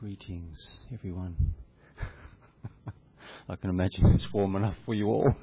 Greetings, everyone. I can imagine it's warm enough for you all.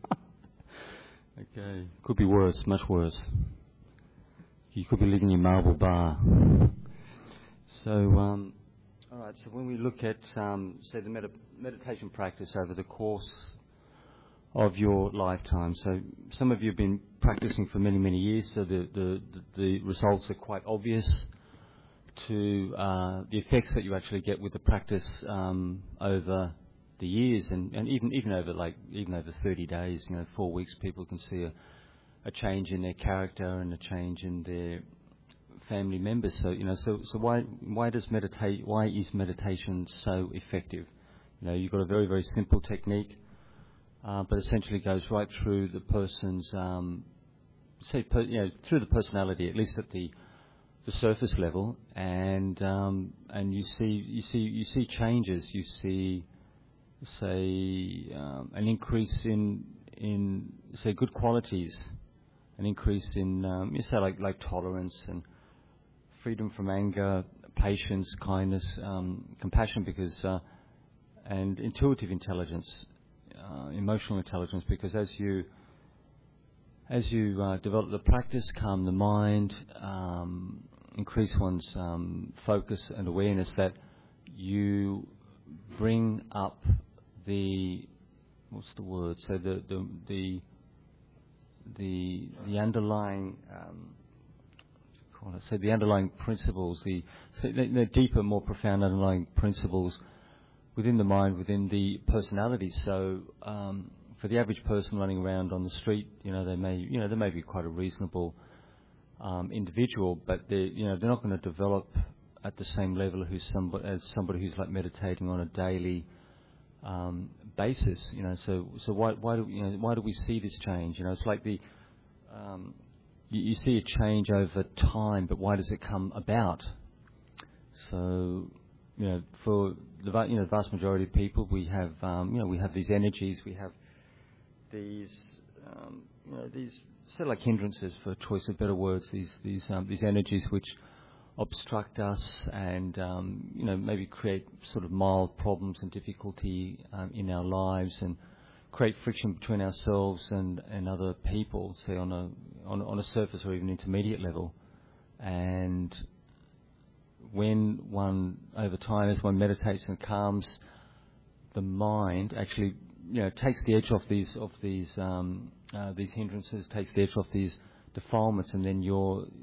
Okay, could be worse, much worse. You could be living in marble bar. So, all right. So when we look at, say, the meditation practice over the course of your lifetime, so some of you have been practicing for many, many years, so the results are quite obvious to the effects that you actually get with the practice over the years, and even over 30 days, 4 weeks, people can see a change in their character and a change in their family members. So so why is meditation so effective? You've got a very, very simple technique, but essentially goes right through the person's through the personality, at least at the surface level, and you see changes. You see, say, an increase in say good qualities, an increase in like tolerance and freedom from anger, patience, kindness, compassion, because and intuitive intelligence, emotional intelligence, because as you develop the practice, calm the mind, increase one's focus and awareness, that you bring up the So the underlying the underlying principles, the deeper, more profound underlying principles within the mind, within the personality. So for the average person running around on the street, they may be quite a reasonable individual, but they're not going to develop at the same level as somebody who's like meditating on a daily basis. So why do we see this change? It's like you see a change over time, but why does it come about? So for the vast majority of people, we have we have these energies, we have these sort of like hindrances, for choice of better words, these energies which obstruct us and maybe create sort of mild problems and difficulty in our lives, and create friction between ourselves and other people, say on a surface or even intermediate level. And when one, over time, as one meditates and calms the mind, actually takes the edge off these hindrances, takes the edge off these defilements, and then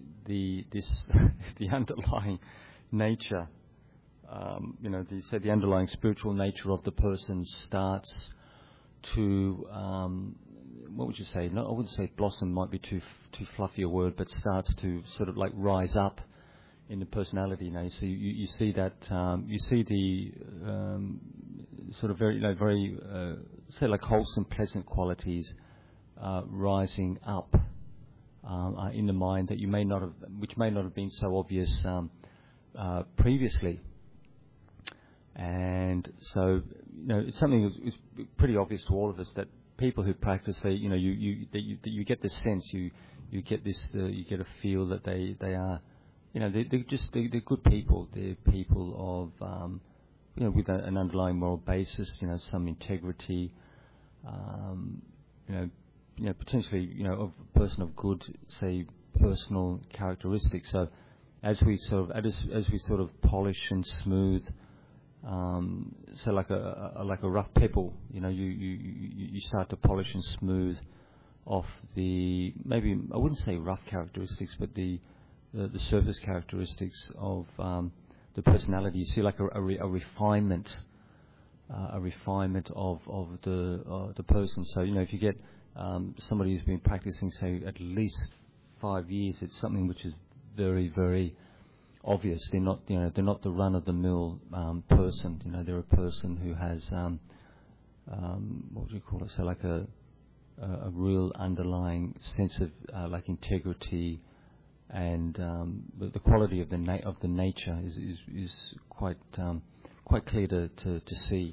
the underlying nature, the underlying spiritual nature of the person starts to, what would you say? No, I wouldn't say blossom, might be too fluffy a word, but starts to sort of like rise up in the personality. So you see that, you see the sort of very, very, say like wholesome, pleasant qualities rising up in the mind that which may not have been so obvious previously. And so it's something that's pretty obvious to all of us, that people who practice, you get this sense, you get this, you get a feel that they are, they're good people. They're people of with an underlying moral basis, some integrity, potentially, of a person of good, say, personal characteristics. So as we sort of polish and smooth, so like a rough pebble, you start to polish and smooth off the, maybe I wouldn't say rough characteristics, but the surface characteristics of the personality. You see like a refinement of the person. So if you get somebody who's been practicing, say, at least 5 years, it's something which is very, very obvious. They're not the run-of-the-mill person. They're a person who has what would you call it? So like a real underlying sense of like integrity, and the quality of the nature is quite clear to see.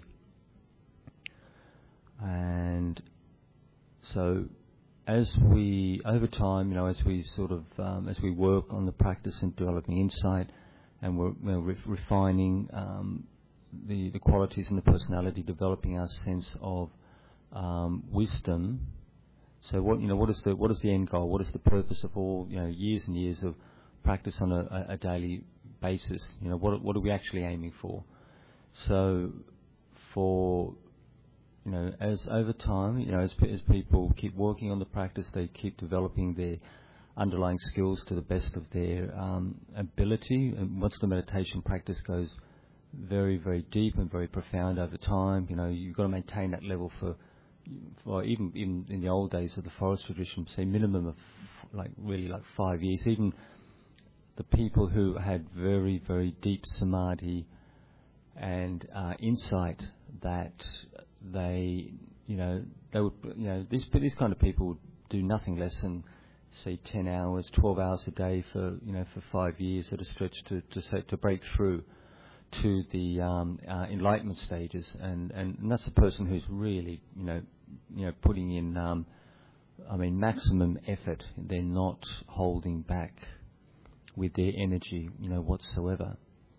And so as we, over time, as we sort of as we work on the practice and developing insight, and we're refining the qualities and the personality, developing our sense of wisdom. So what is the end goal? What is the purpose of all years and years of practice on a daily basis? What are we actually aiming for? So for as over time, as people keep working on the practice, they keep developing their underlying skills to the best of their ability. And once the meditation practice goes very, very deep and very profound over time, you've got to maintain that level for even in the old days of the forest tradition, say minimum of like 5 years. Even the people who had very, very deep samadhi and insight that they would, these kind of people would do nothing less than say 10 hours, 12 hours a day for 5 years at a stretch to break through to the enlightenment stages, and that's a person who's really putting in maximum effort. They're not holding back with their energy whatsoever.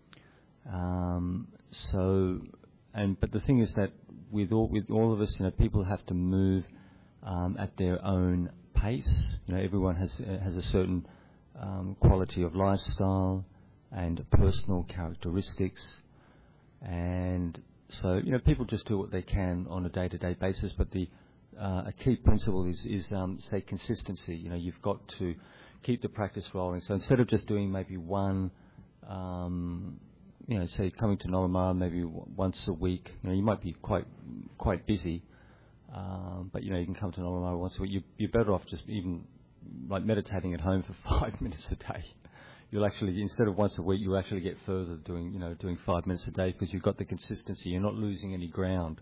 But the thing is that with all of us, people have to move at their own pace. Everyone has a certain quality of lifestyle and personal characteristics, and so people just do what they can on a day-to-day basis. But a key principle is say consistency. You've got to keep the practice rolling. So instead of just doing maybe one, say coming to Nolamara maybe once a week, you might be quite busy, but you can come to Nolamara once a week. You're better off just even like meditating at home for 5 minutes a day. You'll actually, instead of once a week, you'll actually get further doing 5 minutes a day, because you've got the consistency. You're not losing any ground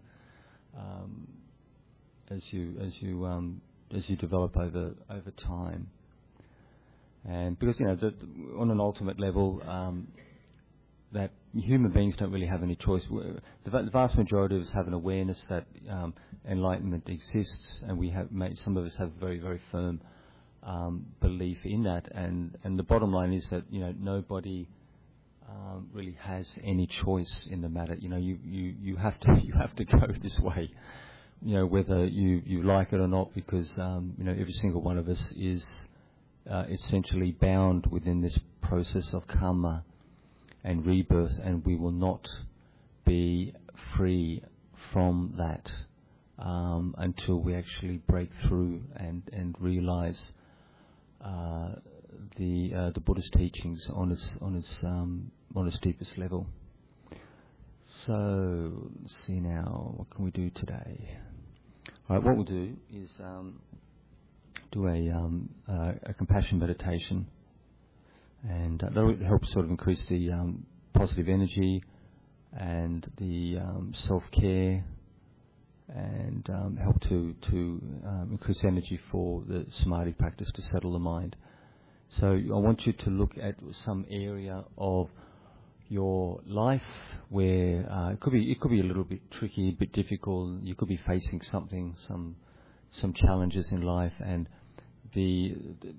as you develop over time. And because on an ultimate level, that human beings don't really have any choice. The vast majority of us have an awareness that enlightenment exists, and some of us have very, very firm belief in that. And the bottom line is that nobody really has any choice in the matter. You have to go this way, whether you like it or not, because every single one of us is essentially bound within this process of karma and rebirth, and we will not be free from that until we actually break through and realize the Buddha's teachings on its deepest level. So let's see now, what can we do today? All right, what we'll do is do a compassion meditation. And that will help sort of increase the positive energy and the self-care, and help to increase energy for the samadhi practice to settle the mind. So I want you to look at some area of your life where it could be a little bit tricky, a bit difficult. You could be facing some challenges in life, and the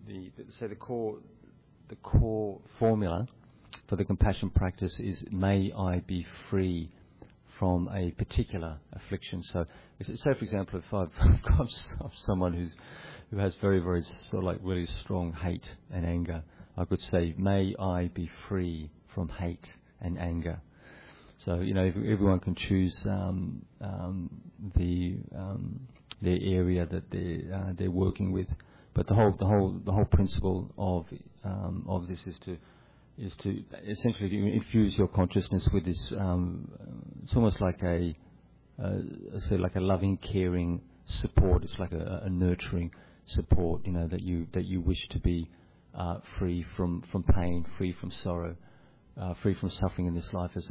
core formula for the compassion practice is, may I be free from a particular affliction. So, say for example, if I've got someone who has very, very sort of like really strong hate and anger, I could say, may I be free from hate and anger. So, everyone can choose the area that they're working with. But the whole principle of this is to essentially infuse your consciousness with this. It's almost like a loving, caring support. It's like a nurturing support. That you wish to be free from pain, free from sorrow, free from suffering in this life as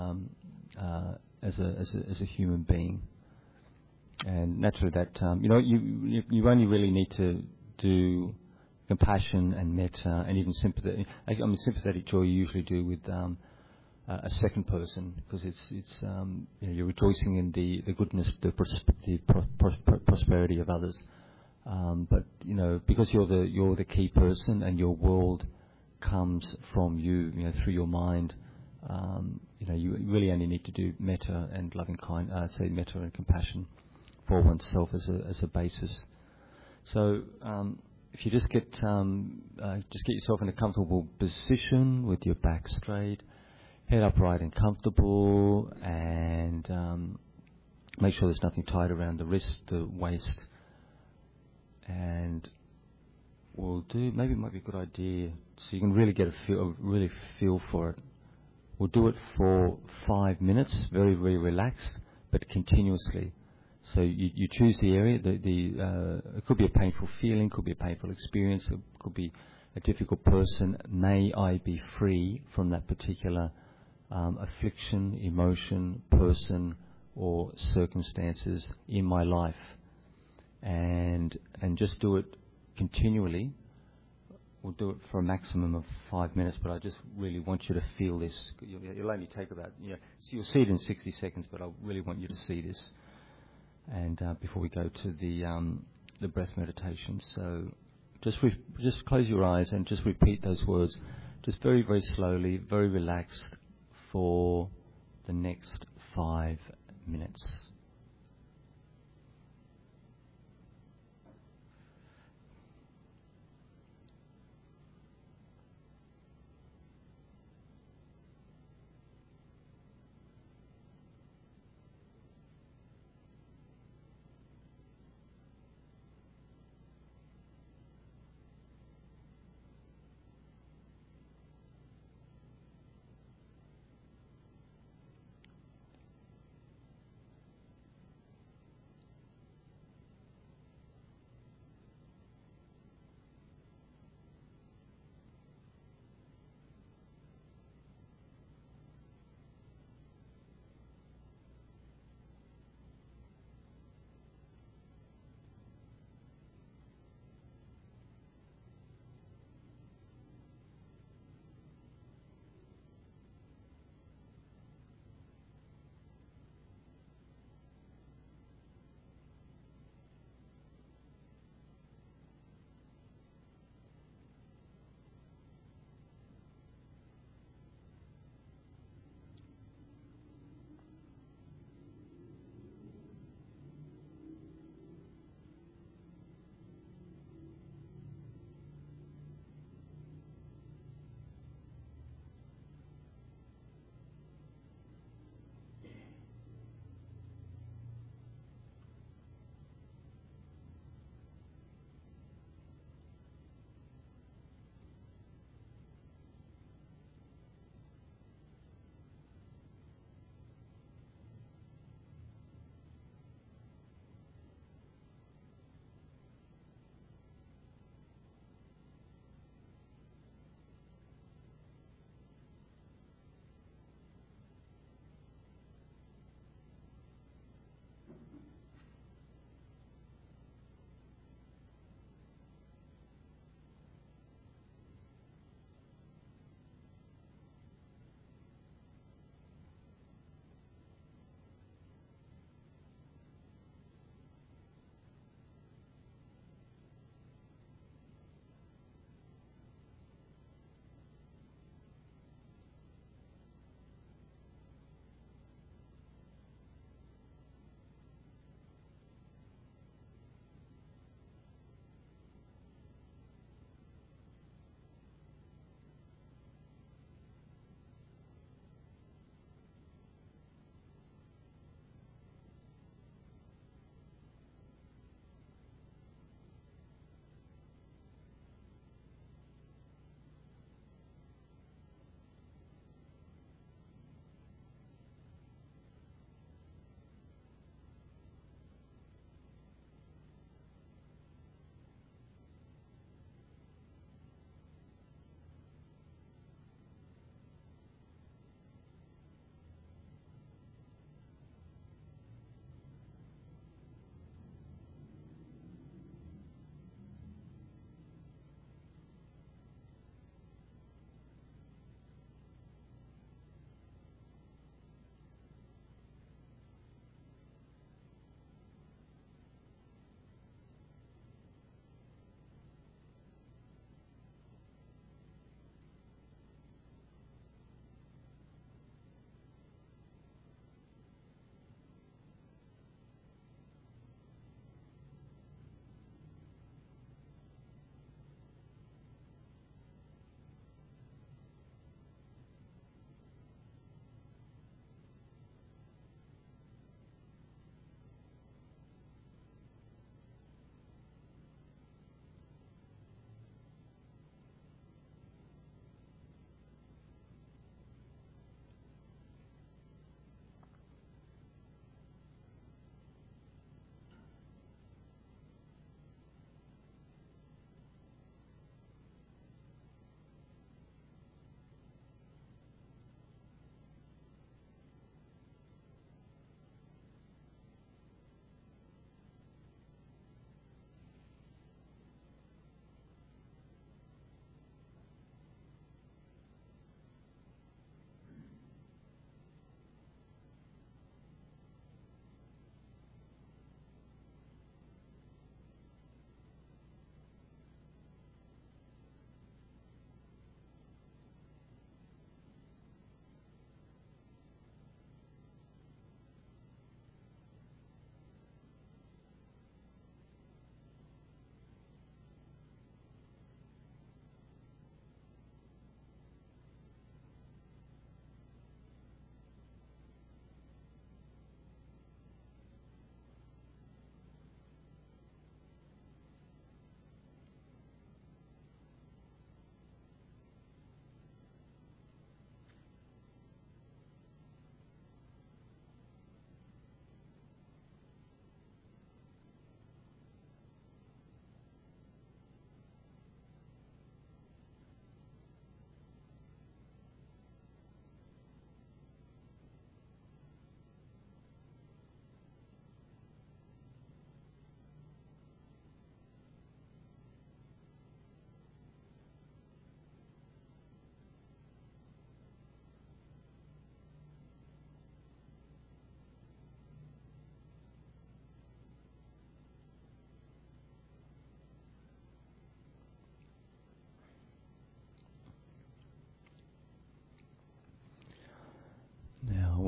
a human being. And naturally, that you only really need to do compassion and metta and even sympathy. Sympathetic joy you usually do with a second person, because it's you're rejoicing in the goodness, the prosperity of others. But because you're the key person and your world comes from you, through your mind. You really only need to do metta and loving metta and compassion for oneself as a basis. So if you just get yourself in a comfortable position with your back straight, head upright and comfortable, and make sure there's nothing tight around the wrist, the waist, and maybe it might be a good idea so you can really get a feel for it. We'll do it for 5 minutes, very, very relaxed, but continuously. So you choose the area. It could be a painful feeling, could be a painful experience, it could be a difficult person. May I be free from that particular affliction, emotion, person, or circumstances in my life, and just do it continually. We'll do it for a maximum of 5 minutes, but I just really want you to feel this. You'll only take about, so you'll see it in 60 seconds, but I really want you to see this. And before we go to the breath meditation, so just close your eyes and just repeat those words, just very, very slowly, very relaxed, for the next 5 minutes.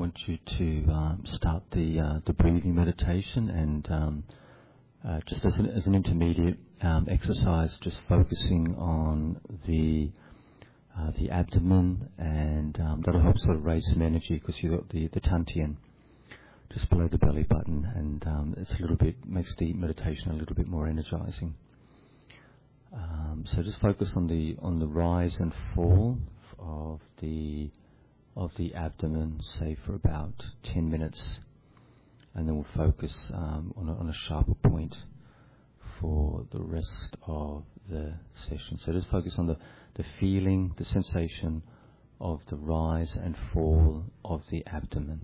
want you to start the breathing meditation, and just as an intermediate exercise, just focusing on the abdomen, and that'll help sort of raise some energy because you've got the Dantian just below the belly button, and it's a little bit makes the meditation a little bit more energizing. So just focus on the rise and fall of the abdomen, say for about 10 minutes, and then we'll focus on a sharper point for the rest of the session. So just focus on the feeling, the sensation of the rise and fall of the abdomen.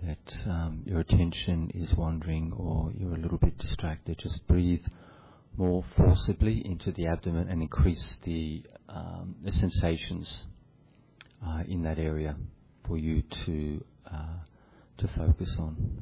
that your attention is wandering or you're a little bit distracted, just breathe more forcibly into the abdomen and increase the sensations in that area for you to focus on.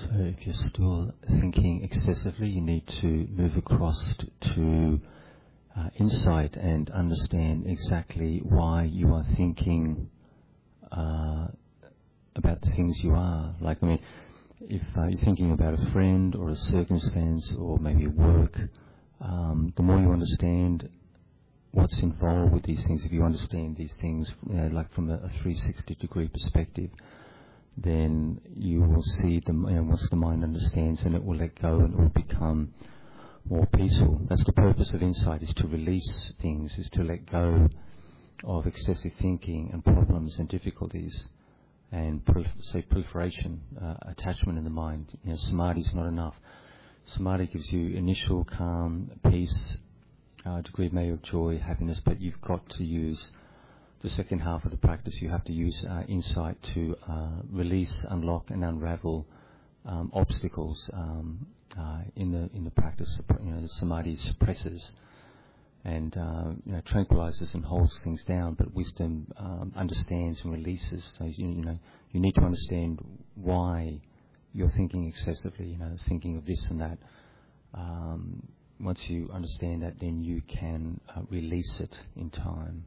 So if you're still thinking excessively, you need to move across to insight and understand exactly why you are thinking about the things you are. Like, I mean, if you're thinking about a friend or a circumstance or maybe work, the more you understand what's involved with these things, if you understand these things, like from a 360-degree perspective, then you will see once the mind understands, and it will let go and it will become more peaceful. That's the purpose of insight, is to release things, is to let go of excessive thinking and problems and difficulties and proliferation, attachment in the mind. Samadhi is not enough. Samadhi gives you initial calm, peace, degree maybe of joy, happiness, but you've got to use the second half of the practice. You have to use insight to release, unlock, and unravel obstacles in the practice. The samadhi suppresses and tranquilizes and holds things down, but wisdom understands and releases. So you need to understand why you're thinking excessively. Thinking of this and that. Once you understand that, then you can release it in time.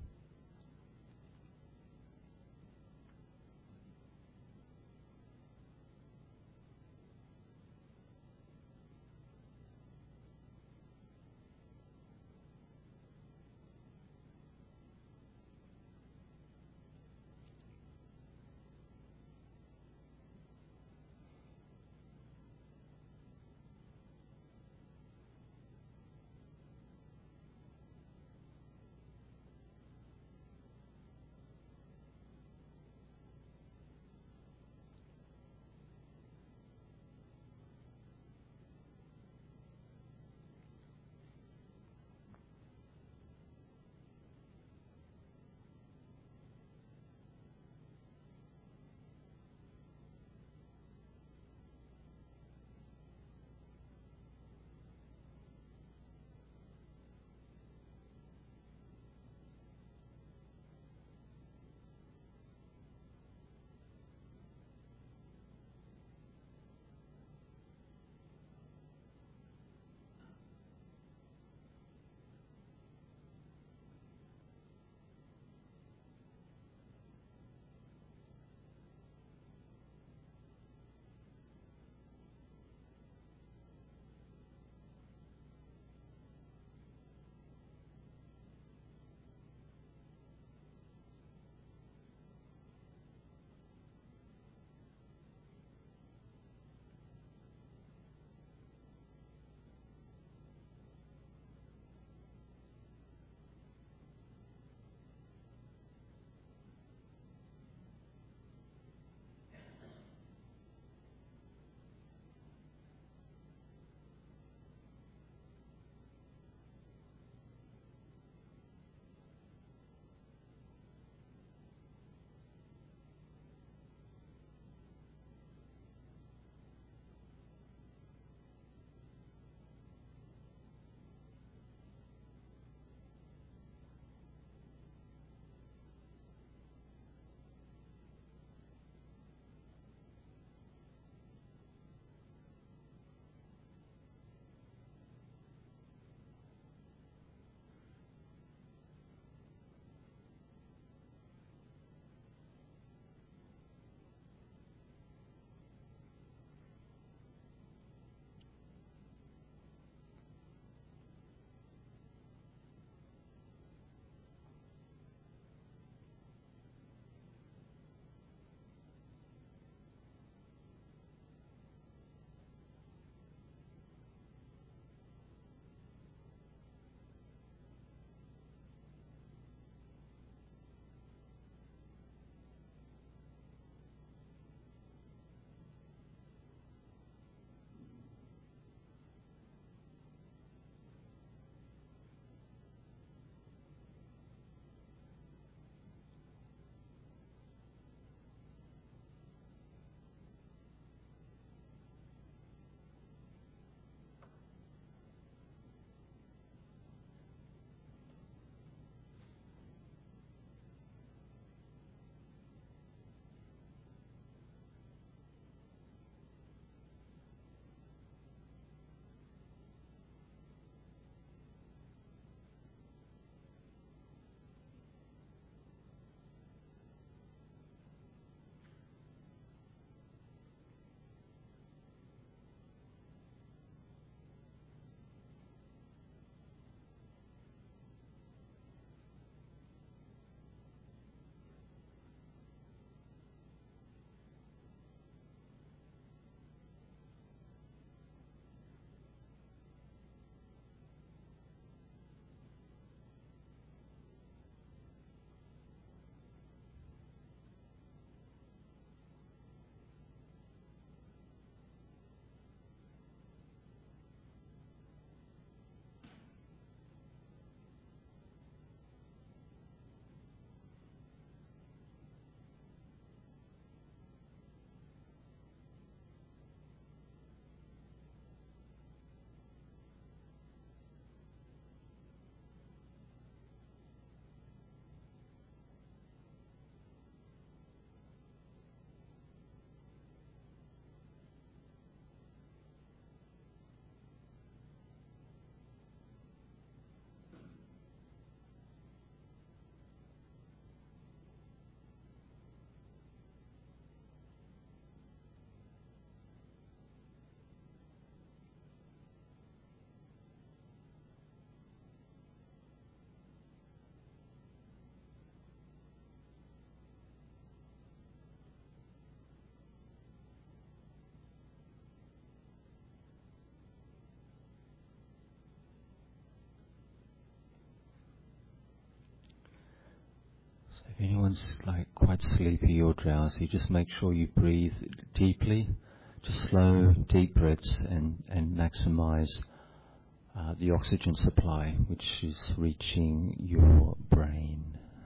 So if anyone's like quite sleepy or drowsy, just make sure you breathe deeply, just slow, deep breaths, and maximize the oxygen supply, which is reaching your brain.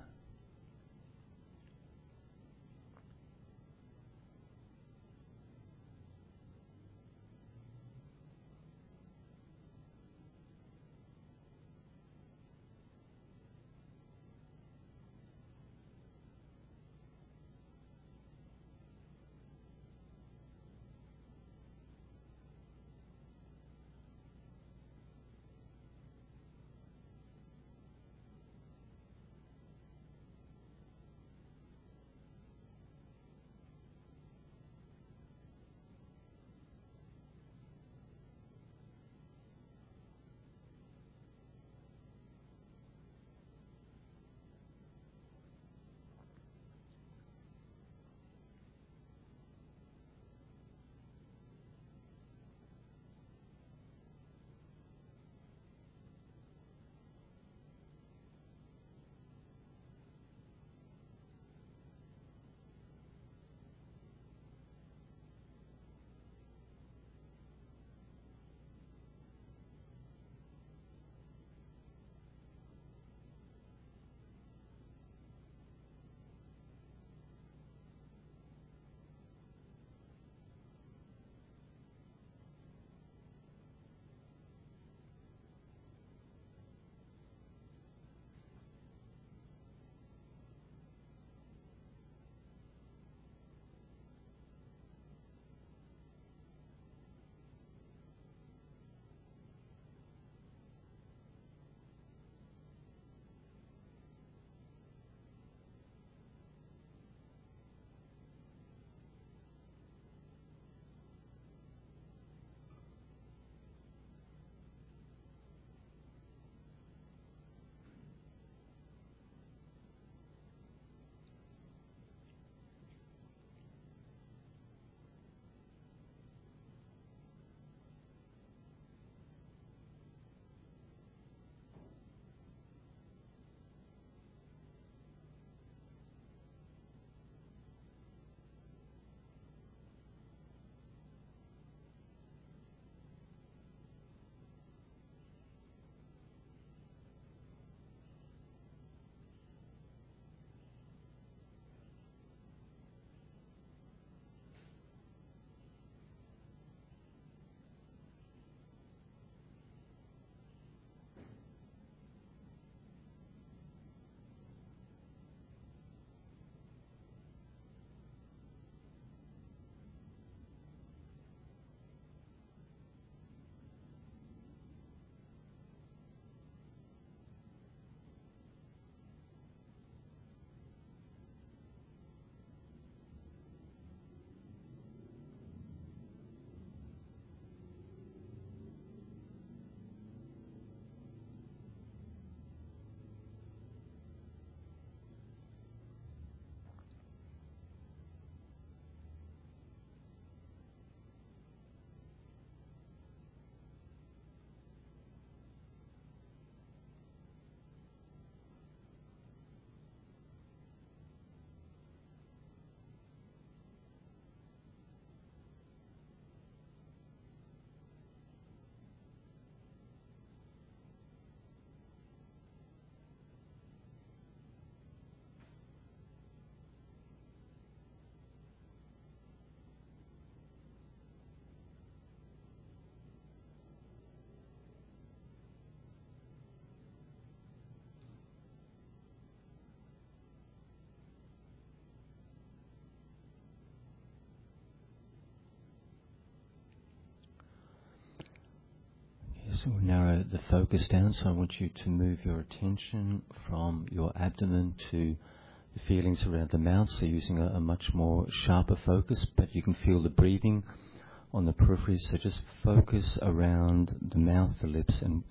So we'll narrow the focus down, so I want you to move your attention from your abdomen to the feelings around the mouth, so using a much more sharper focus, but you can feel the breathing on the periphery, so just focus around the mouth, the lips, and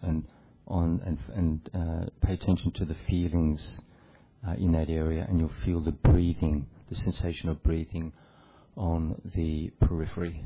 pay attention to the feelings in that area, and you'll feel the breathing, the sensation of breathing on the periphery.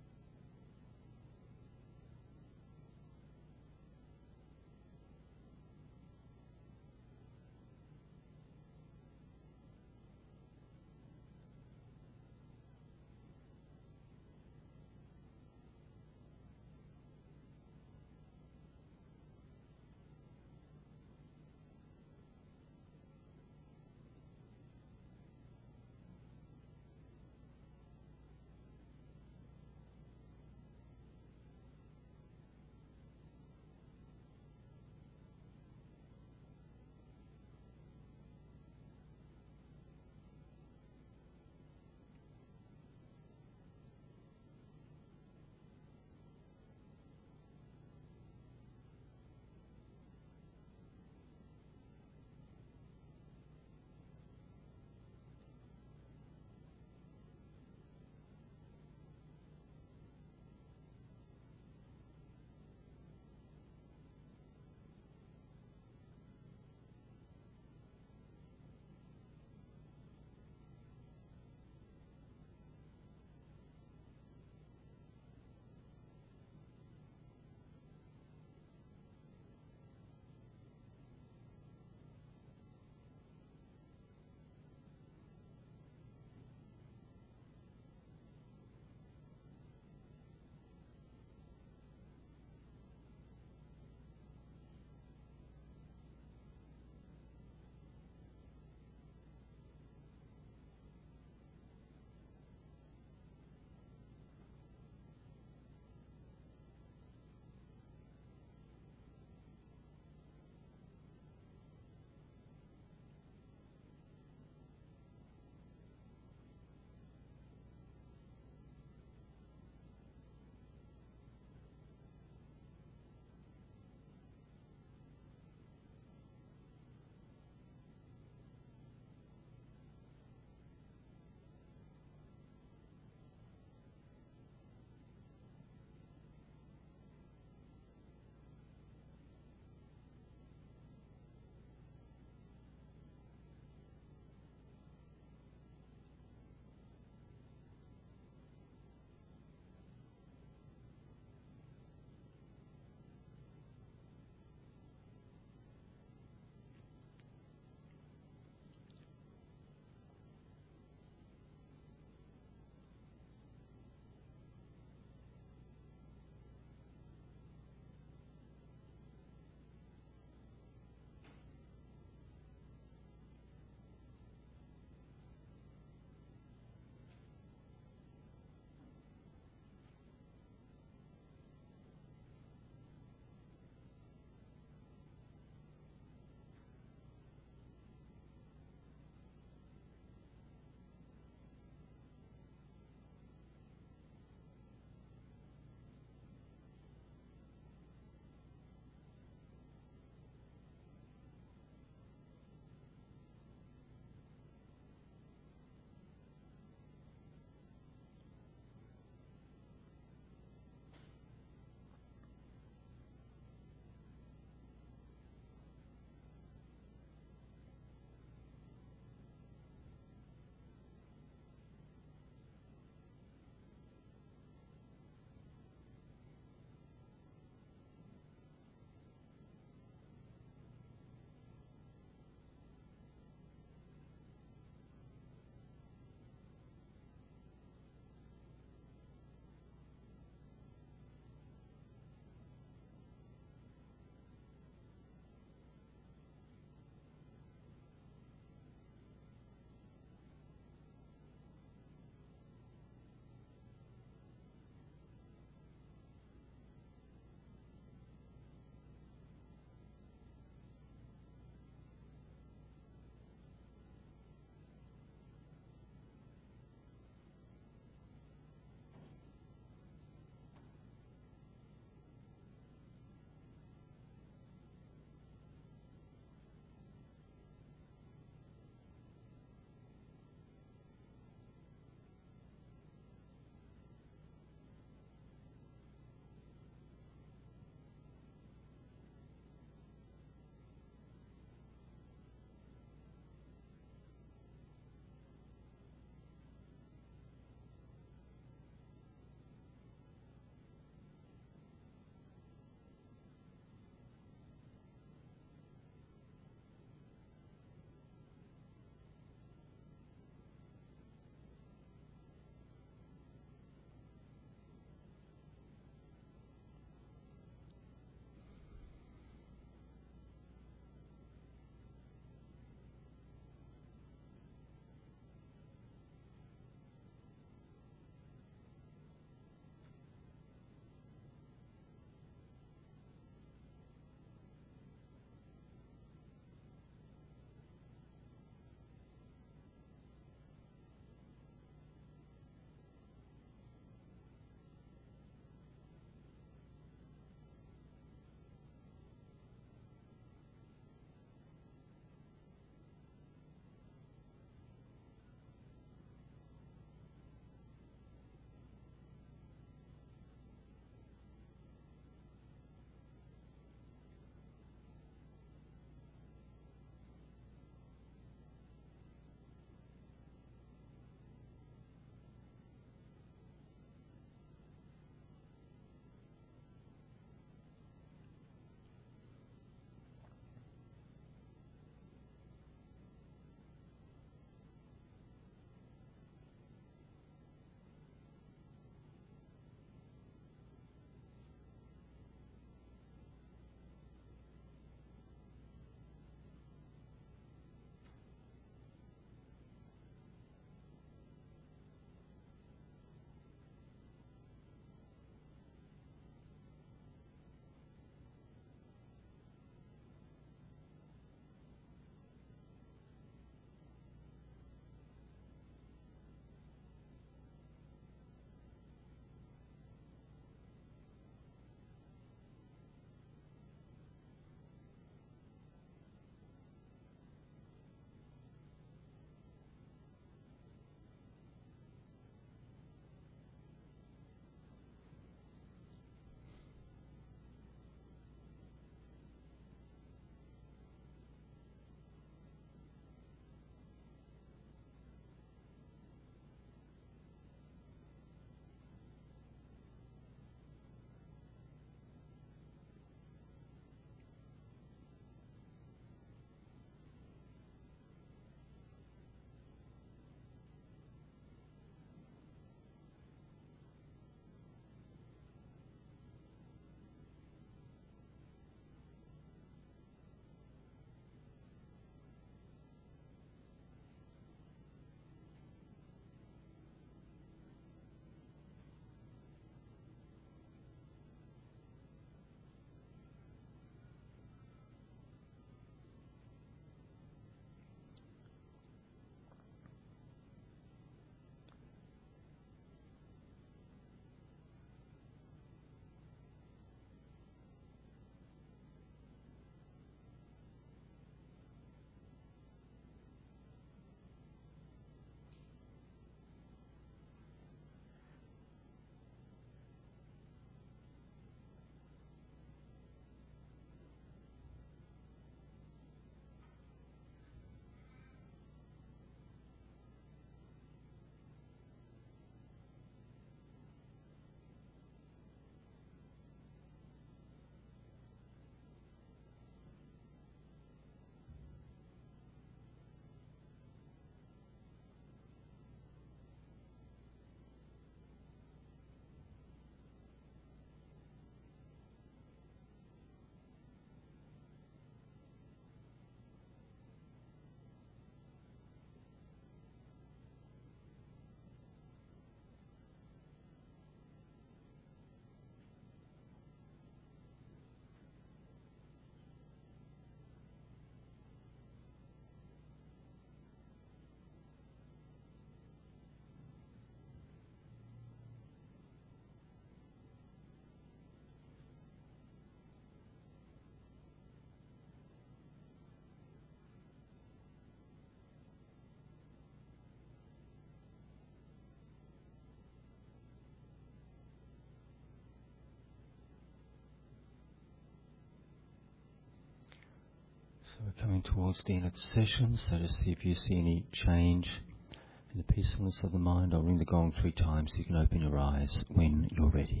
So we're coming towards the end of the session, so to see if you see any change in the peacefulness of the mind. I'll ring the gong 3 times so you can open your eyes when you're ready.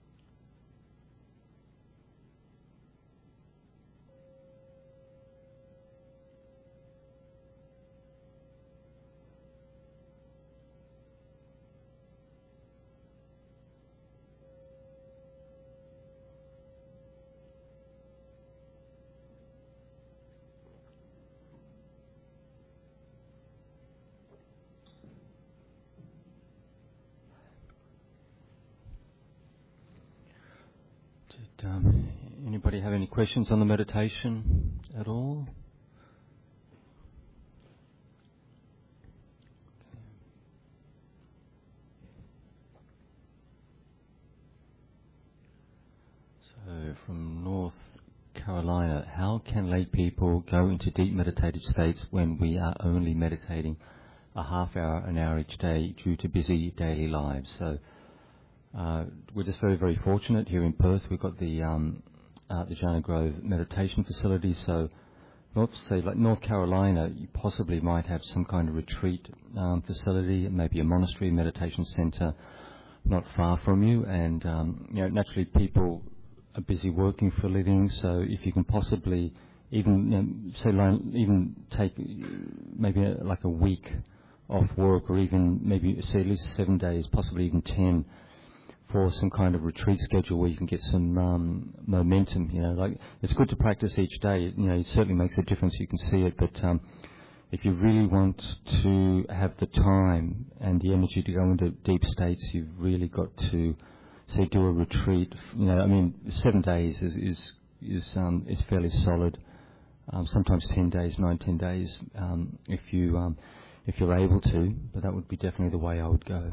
Anybody have any questions on the meditation at all? So from North Carolina, how can lay people go into deep meditative states when we are only meditating a half hour, an hour each day due to busy daily lives? So we're just very, very fortunate here in Perth. We've got the Jana Grove meditation facility. So, North Carolina, you possibly might have some kind of retreat facility, maybe a monastery, meditation centre, not far from you. And naturally, people are busy working for a living. So, if you can possibly even even take maybe like a week off work, or even maybe say at least 7 days, possibly even 10. For some kind of retreat schedule where you can get some momentum, it's good to practice each day. It certainly makes a difference. You can see it, but if you really want to have the time and the energy to go into deep states, you've really got to do a retreat. 7 days is fairly solid. Sometimes 10 days, 9-10 days, if you're able to. But that would be definitely the way I would go.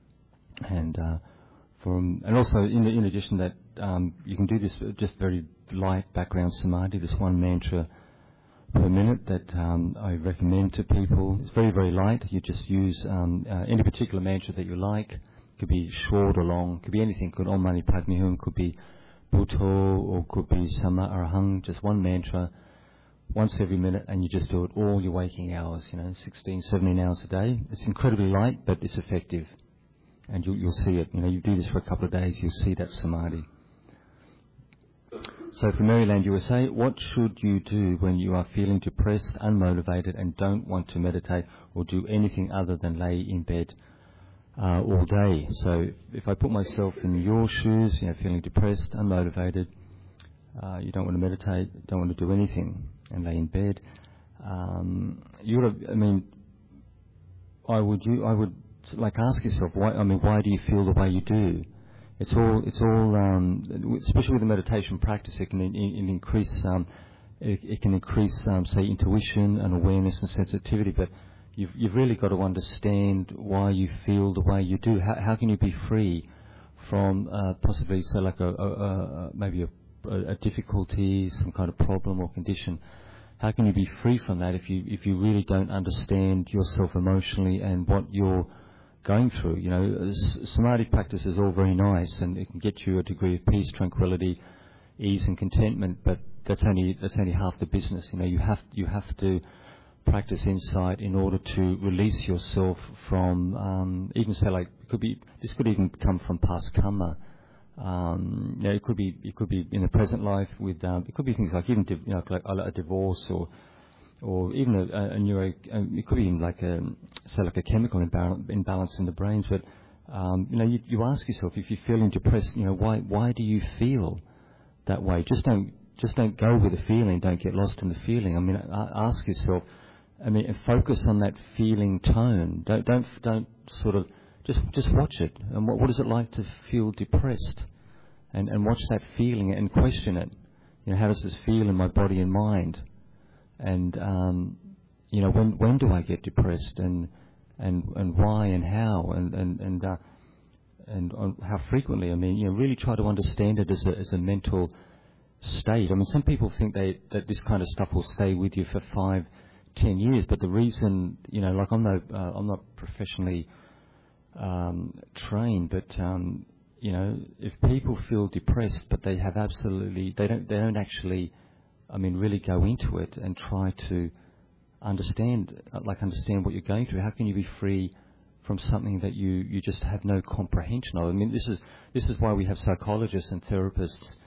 And also, in addition to that, you can do this just very light background samadhi, this one mantra per minute that I recommend to people. It's very, very light. You just use any particular mantra that you like. It could be short or long. It could be anything. It could Om Mani Padme Hum, could be Bhutto, or could be Sama Arahang, just one mantra once every minute, and you just do it all your waking hours, 16, 17 hours a day. It's incredibly light, but it's effective. And you'll see it. You do this for a couple of days, you'll see that samadhi. So from Maryland, USA, what should you do when you are feeling depressed, unmotivated, and don't want to meditate or do anything other than lay in bed all day? So if I put myself in your shoes, feeling depressed, unmotivated, you don't want to meditate, don't want to do anything, and lay in bed, I would ask yourself, why do you feel the way you do? It's all, especially with the meditation practice, it can increase, say, intuition and awareness and sensitivity. But you've really got to understand why you feel the way you do. How can you be free from possibly, say, like maybe a difficulty, some kind of problem or condition? How can you be free from that if you really don't understand yourself emotionally and what you're going through? Samadhi practice is all very nice, and it can get you a degree of peace, tranquility, ease, and contentment. But that's only half the business. You have to practice insight in order to release yourself from even say this could even come from past karma. It could be in the present life with it could be things like even like a divorce or even it could be even like a chemical imbalance in the brains. But you ask yourself, if you're feeling depressed, why do you feel that way? Just don't go with the feeling. Don't get lost in the feeling. Ask yourself. And focus on that feeling tone. Don't sort of just watch it. And what is it like to feel depressed? And watch that feeling and question it. How does this feel in my body and mind? And when do I get depressed, and why and how, and how frequently? Really try to understand it as a mental state. Some people think that this kind of stuff will stay with you for 5-10 years, but the reason, I'm not professionally trained, but if people feel depressed, but they have they don't actually really go into it and try to understand what you're going through. How can you be free from something that you just have no comprehension of? I mean, this is why we have psychologists and therapists,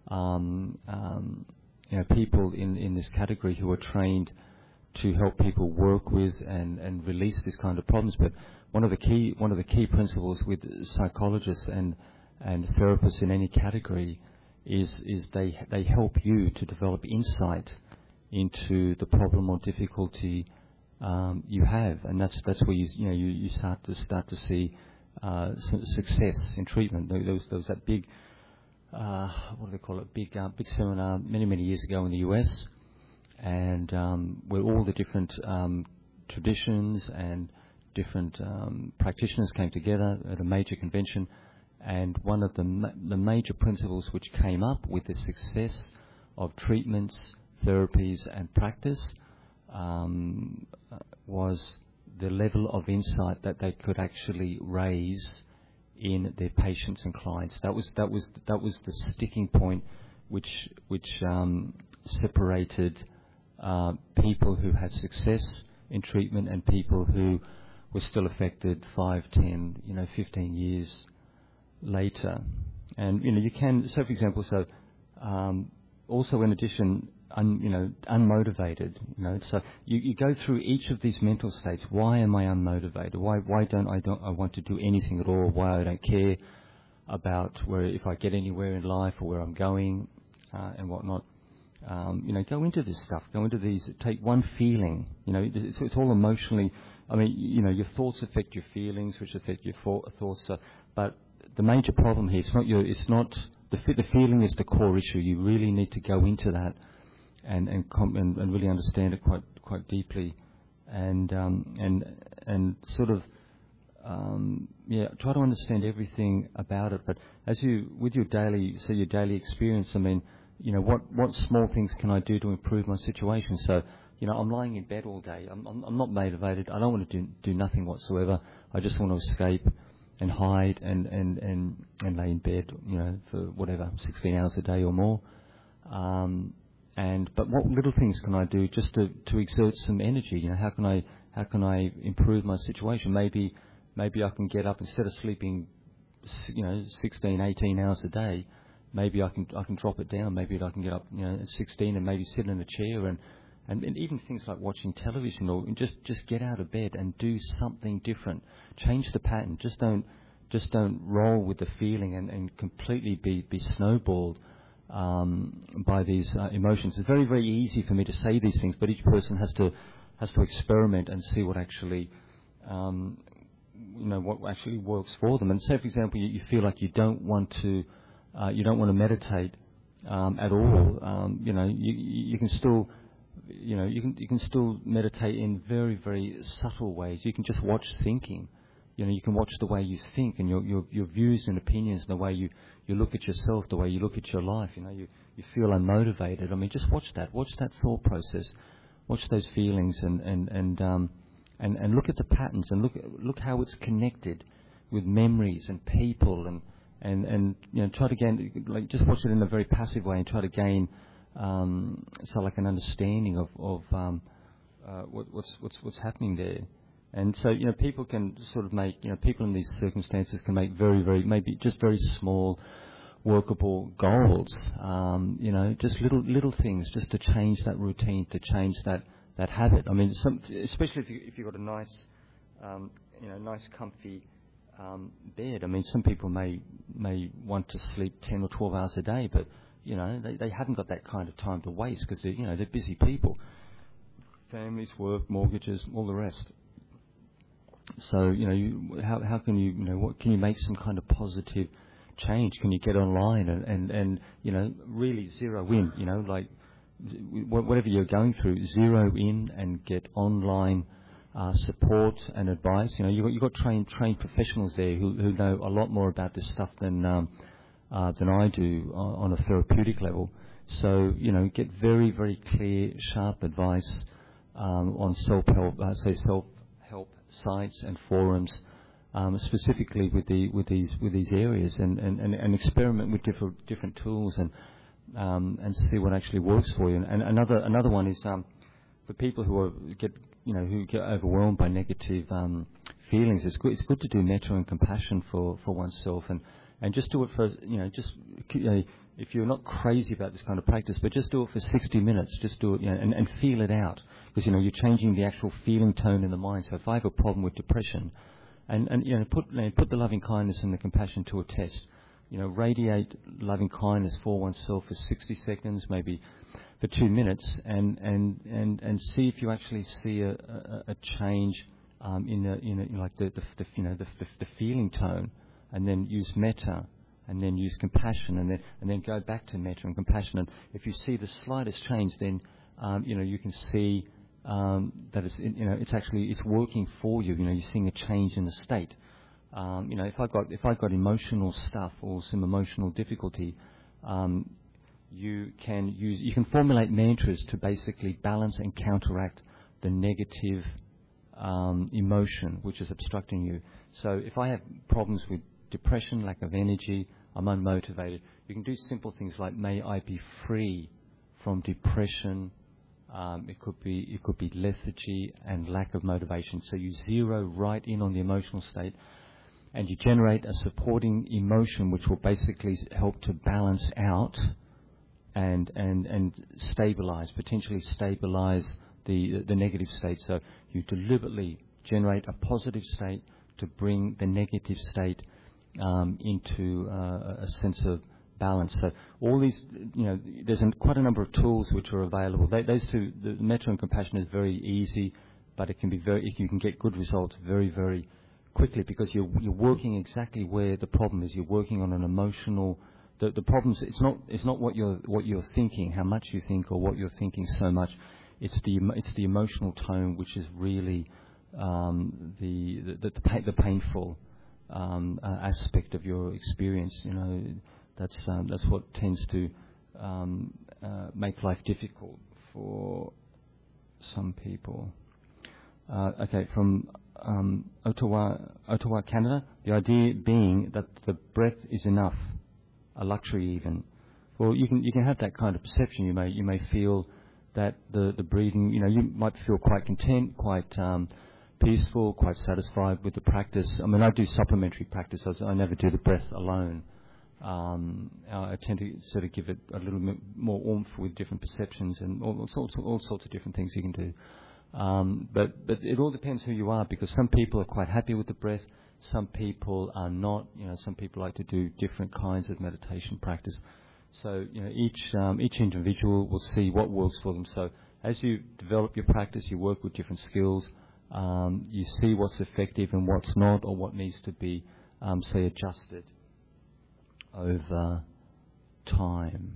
people in this category who are trained to help people work with and release this kind of problems. But one of the key principles with psychologists and therapists in any category is they help you to develop insight into the problem or difficulty you have, and that's where you start to see success in treatment. There was that big what do they call it? Big seminar many years ago in the US, and where all the different traditions and different practitioners came together at a major convention, and one of the major principles which came up with the success of treatments, therapies, and practice was the level of insight that they could actually raise in their patients and clients. That was the sticking point which separated people who had success in treatment and people who were still affected 5, 10, 15 years later. And you can, so for example, also in addition, unmotivated. So you go through each of these mental states. Why am I unmotivated? Why don't I want to do anything at all? Why I don't care about if I get anywhere in life or where I'm going and whatnot. Go into this stuff. Go into these. Take one feeling. It's all emotionally. Your thoughts affect your feelings, which affect your thoughts. But the major problem here, it's not the feeling is the core issue. You really need to go into that and really understand it quite deeply, and sort of try to understand everything about it. But with your daily experience, what small things can I do to improve my situation? So, I'm lying in bed all day. I'm not motivated. I don't want to do nothing whatsoever. I just want to escape and hide and lay in bed, for whatever, 16 hours a day or more. But what little things can I do just to exert some energy? How can I improve my situation? Maybe I can get up instead of sleeping, 16, 18 hours a day. Maybe I can drop it down. Maybe I can get up, at 16 and maybe sit in a chair and even things like watching television or just get out of bed and do something different. Change the pattern. Just don't roll with the feeling and completely be snowballed by these emotions. It's very, very easy for me to say these things, but each person has to experiment and see what actually what actually works for them. And say, for example, you feel like you don't want to meditate at all. You can still you can still meditate in very, very subtle ways. You can just watch thinking. You can watch the way you think and your views and opinions, the way you look at yourself, the way you look at your life. You feel unmotivated. Just watch that. Watch that thought process. Watch those feelings and look at the patterns and look how it's connected with memories and people and try to gain, just watch it in a very passive way and try to gain an understanding of what's happening there. And so, people can sort of make, people in these circumstances can make very, very, maybe just very small, workable goals. Just little things, just to change that routine, to change that habit. Especially if you've got a nice, nice comfy bed. Some people may want to sleep 10 or 12 hours a day, but they haven't got that kind of time to waste because they're busy people, families, work, mortgages, all the rest. So, how can what can you make some kind of positive change? Can you get online and really zero in, whatever you're going through, zero in and get online support and advice. You've got trained professionals there who know a lot more about this stuff than I do on a therapeutic level. So, get very, very clear, sharp advice on self-help sites and forums, specifically with these areas, and experiment with different tools and and see what actually works for you. And another one is for people who get overwhelmed by negative feelings. It's good to do metta and compassion for oneself, and just do it for if you're not crazy about this kind of practice, but just do it for 60 minutes. Just do it, and feel it out, because you're changing the actual feeling tone in the mind. So if I have a problem with depression, and put the loving kindness and the compassion to a test. Radiate loving kindness for oneself for 60 seconds, maybe for 2 minutes, and see if you actually see a change in the feeling tone, and then use metta, and then use compassion, and then go back to metta and compassion. And if you see the slightest change, then you can see that it's working for you. You're seeing a change in the state. If I got emotional stuff or some emotional difficulty, you can formulate mantras to basically balance and counteract the negative emotion which is obstructing you. So if I have problems with depression, lack of energy, I'm unmotivated, you can do simple things like, may I be free from depression. It could be lethargy and lack of motivation. So you zero right in on the emotional state, and you generate a supporting emotion which will basically help to balance out and potentially stabilize the negative state. So you deliberately generate a positive state to bring the negative state into a sense of balance. So all these, there's quite a number of tools which are available. Those two, the metta and compassion, is very easy, but you can get good results very, very quickly, because you're working exactly where the problem is. You're working on an emotional. The problems. It's not what you're thinking, how much you think, or what you're thinking so much. It's the emotional tone which is really the painful aspect of your experience. That's what tends to make life difficult for some people. From Ottawa, Canada. The idea being that the breath is enough, a luxury even. Well, you can have that kind of perception. You may feel that the breathing. You might feel quite content, quite peaceful, quite satisfied with the practice. I mean, I do supplementary practice. I never do the breath alone. I tend to sort of give it a little bit more oomph with different perceptions and all sorts of different things you can do. But it all depends who you are, because some people are quite happy with the breath, some people are not. Some people like to do different kinds of meditation practice. So each individual will see what works for them. So as you develop your practice, you work with different skills. You see what's effective and what's not, or what needs to be, say, adjusted over time.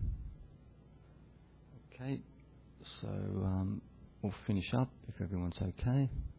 Okay, so we'll finish up if everyone's okay.